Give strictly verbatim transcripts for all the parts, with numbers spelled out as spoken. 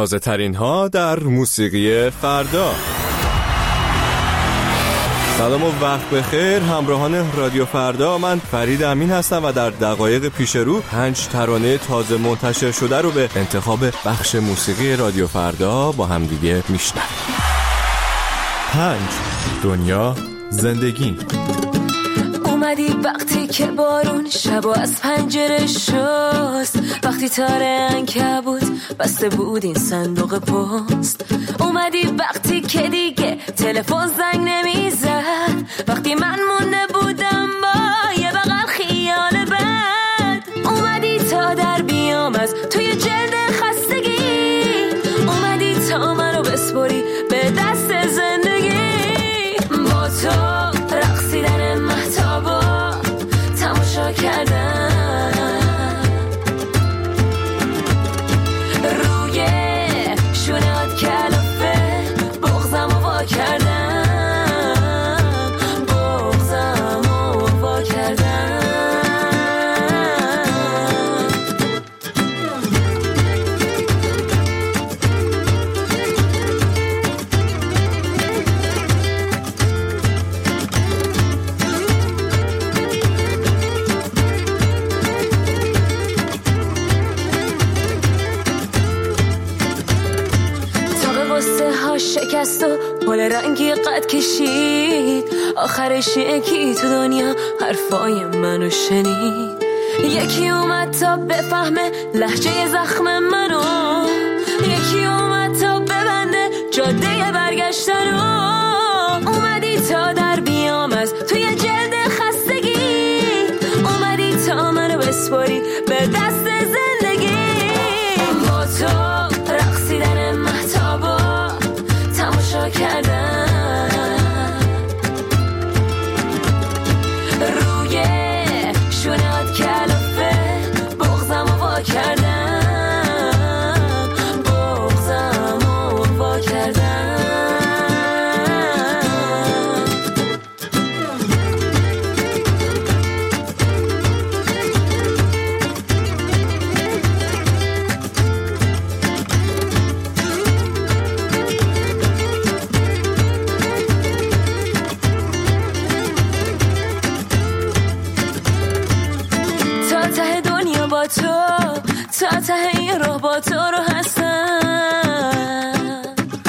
تازه ترین ها در موسیقی فردا. سلام و وقت بخیر همراهان رادیو فردا، من فرید امین هستم و در دقایق پیش رو پنج ترانه تازه منتشر شده رو به انتخاب بخش موسیقی رادیو فردا با هم دیگه میشنویم. پنج، دنیا زندگی. اومدی وقتی که بارون شبا از پنجره شست، وقتی تاره عنکبوت بسته بود این صندوق پست. اومدی وقتی که دیگه تلفن زنگ نمیزد، وقتی من مونده بودم با یه بغل خیال بد. اومدی تا در بیام از توی جلد خستگی، اومدی تا منو بسپری به دست زندگی. با تو رقصیدن مهتابا تماشا کردن، روی شونهات کلافه بغضم و وا کردن، بغضم و وا کردن. شکست و پل رنگی قد کشید، آخرش یکی تو دنیا حرفای منو شنید. یکی اومد تا بفهمه لهجه زخم منو، یکی اومد تا ببنده جاده برگشتنو. اومدی تا در بیام از توی جلد خستگی، اومدی تا منو بسپاری به دست زندگی. با تو رقصیدن مهتابا تماشا کردن، روی شونهات کلافه بغضم و وا کردن، بغضم و وا کردن. تو تا ته این راه با تو رو هستم،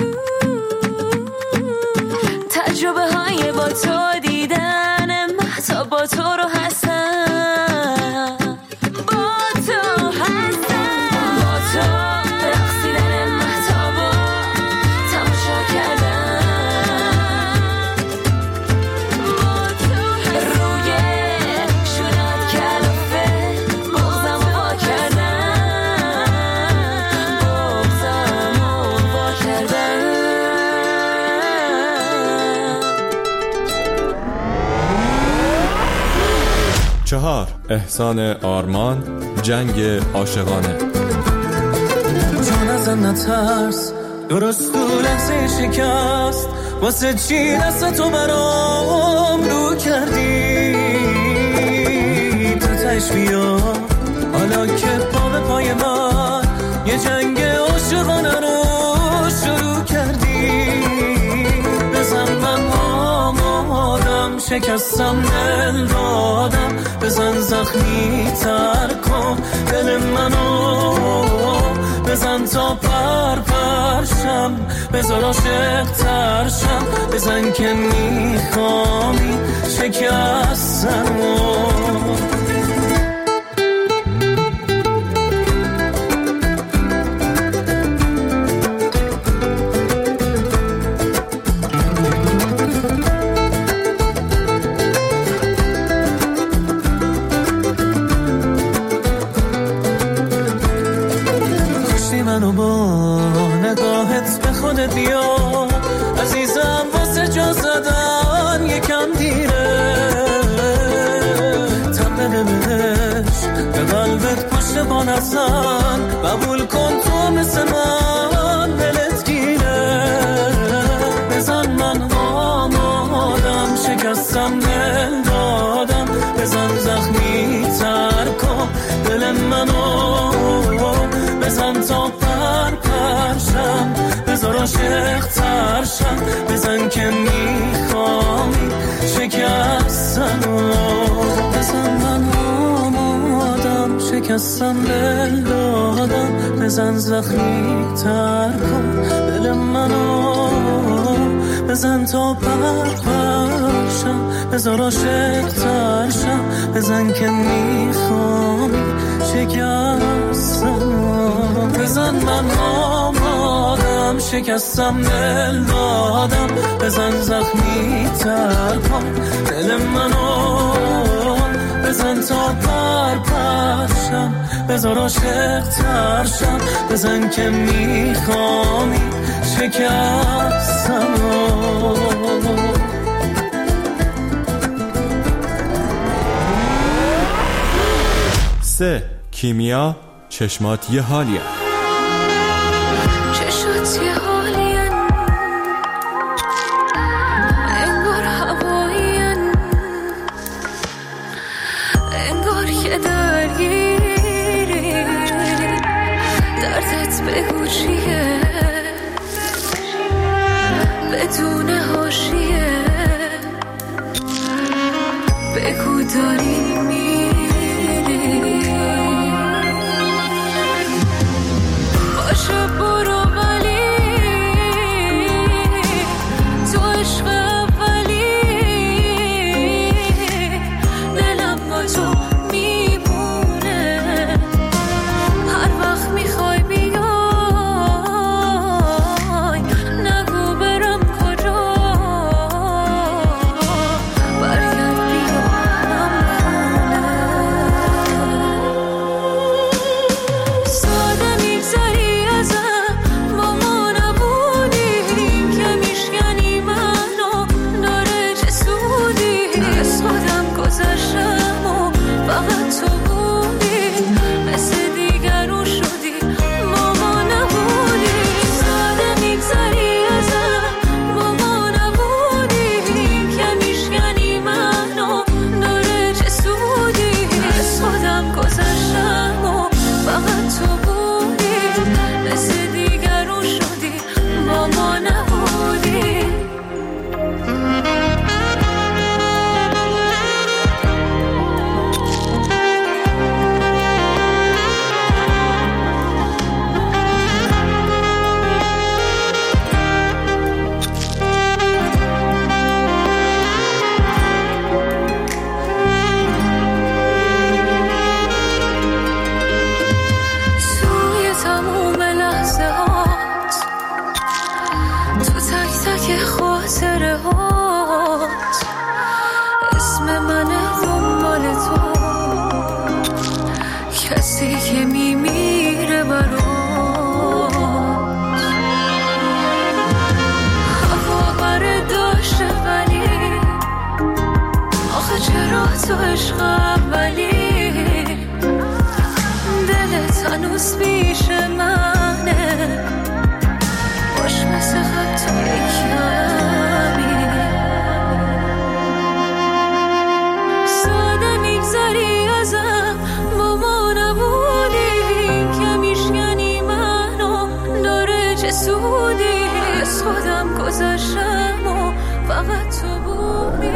تجربه های با تو دیدن مهتاب با تو رو هستم، با تو هستم. با تو رقصیدن مهتابا تماشا کردن، با تو روی شونهات کلافه بغضم و وا کردن، بغضم و وا کردن. چهار، احسان آرمان، جنگ عاشقانه. جان ازم نترس، درست تو لحظه شکست، واسه چی دست تو برام رو کردی؟ تو تش بیا حالا که پا به پای من یه جنگ عاشقانه رو شروع کردی. بزن من آمادم، شکستم دل دادم، بزن زخمی تر کن دل منو، بزن تا پر پرشم، بزن عاشق ترشم، بزن که میخوامی شکستمو. منو با نگاهت به خودت بیا عزیزم، واسه جا زدن یکم دیره. تب بده بهش به قلبت پشت با نزن، قبول کن تو مثل من دلت گیره. بزن من آمادم، شکستم دل دادم، بزن زخمی تر کن دل منو، بزن تا پر پرشم، عاشق ترشم بزن که میخوایی شکستن بزن من آمادم شکستم دل دادم بزن زخمی تر کن دل منو بزن تا پرپرشم بزار عاشق ترشم بزن که میخوایی شکستم بزن من آمادم شکستم دل دادم بزن زخمی تر کن دل منو بزن تا پرپرشم بزار عاشق ترشم بزن که میخوایی شکستم سه کیمیا چشمات یه حالیه چشمات یه حالین انگار هوایین انگار که درگیری دردت بگو چیه بدون حاشیه بگو داری میری باشه برو ولی تو عشق اولی دلم با تو میمونه هر وقت میخوای بیای نگو برم کجا برگرد بیام خونه ساده میگذری ازم با ما نبودیم که میشکنی منو داره چه سودی از خودم گذشتم و فقط تو بودی مثل دیگرون شدی با ما نبودی ساده میگذری ازم با ما نبودیم که میشکنی منو داره چه سودی از خودم گذشتم و فقط تو بودی مثل دیگرون شدی با ما نبودی توی تموم لحظه هات تو تک تک خاطره هات اسم منه دنبال تو کسی که میمیره برات هوا بره داشته ولی آخه چرا تو عشق اولی دلت هنوز پیش منه باش مثل خط کمی ساده میگذری ازم با ما نبودیم که میشکنی منو داره چه سودی از خودم گذشتم و فقط تو بودی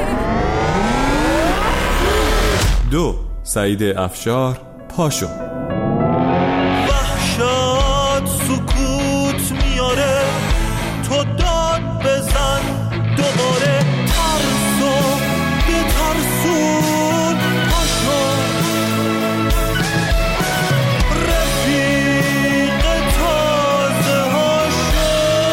دو سعید افشار پاشو وحشت سکوت میاره تو داد بزن دوباره ترسو به ترسون پاشو رفیق تازه هاشو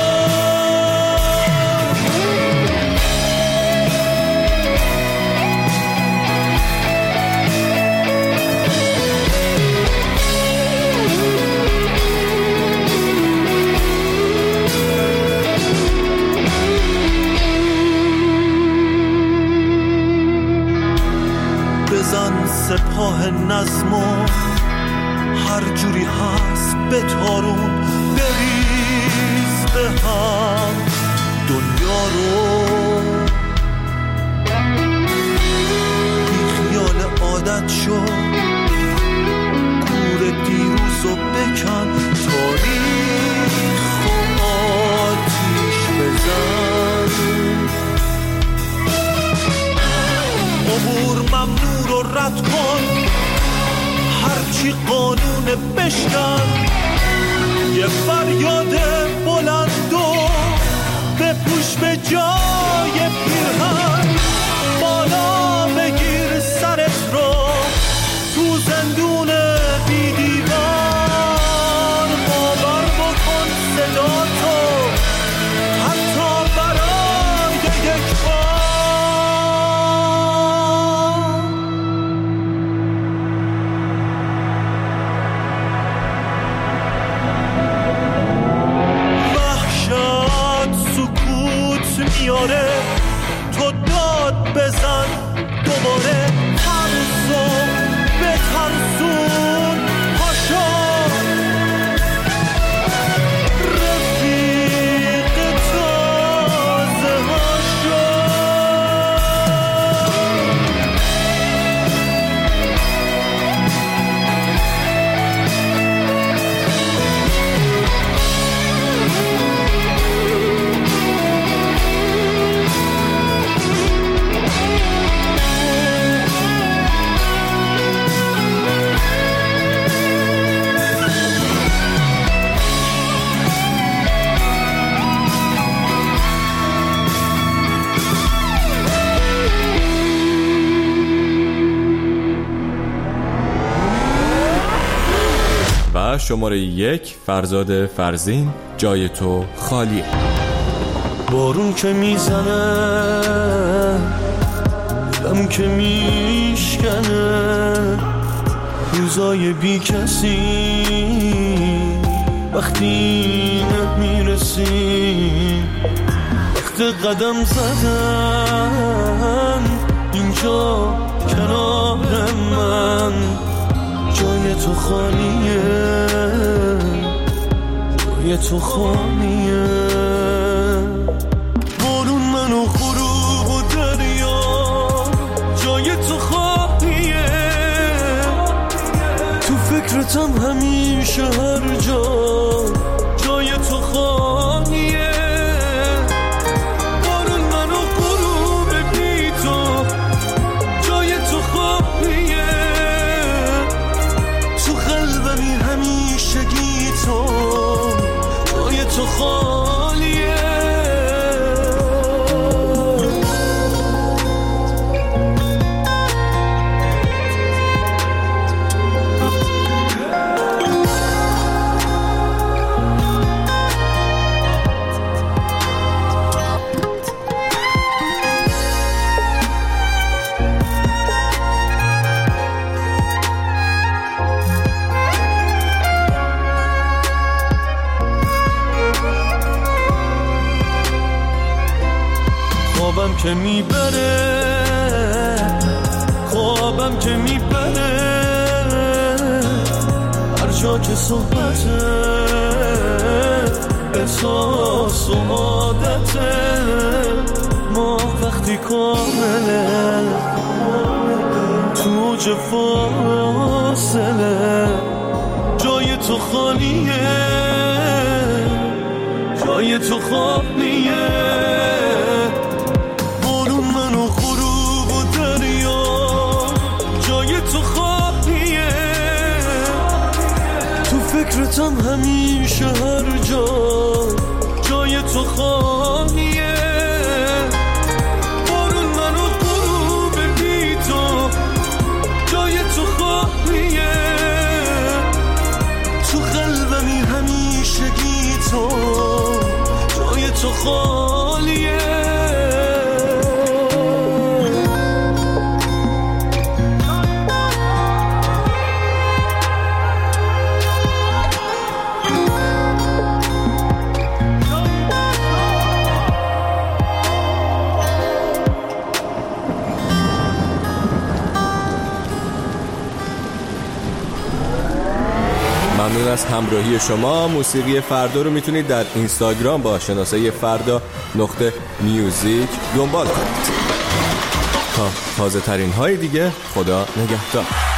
سپاه نظمو هر جوری هست به تارون بریز به هم دنیا رو بی خیال عادت شد کور دیروز رو بکن تاریخ و چی قانون بشکن، یه فریاد بلند و بپوش به جای پیرهن، بالا بگیر سرت رو تو زندون بی دیوار، باور بکن صدا تو حتی برای یک بار. وحشت سکوت میاره، تو داد بزن دوباره، ترسو به ترسون پاشا، رفیق تازه هاشا. و شماره یک، فرزاد فرزین، جای تو خالیه. بارون که میزنه، دلم که میشکنه، روزای بی کسی وقتی نمیرسی، وقت قدم زدن اینجا کنار من، جای تو خالیه، جای تو خالیه. بارون منو غروب و دریا، جای تو خالیه، تو فکرتم همیشه هر جا، جای تو خالیه. بارون منو غروب بی تو، جای تو خالیه، تو قلبمی همیشگی تو، جای تو خالیه. خوابم که میبره، خوابم که میبره، هر جا که صحبته، احساس و عادته، ما وقتی کامله، تو جه فاصله، جای تو خالیه، جای تو خالیه. فکرتم همیشه هر جا، جای تو خالیه. بارون منو غروب بی تو، جای تو خالیه، تو قلبمی همیشگی تو، جای تو خالیه. ممنون از همراهی شما. موسیقی فردا رو میتونید در اینستاگرام با شناسه فردا نقطه میوزیک دنبال کنید. تا تازه ترین های دیگه، خدا نگهدار.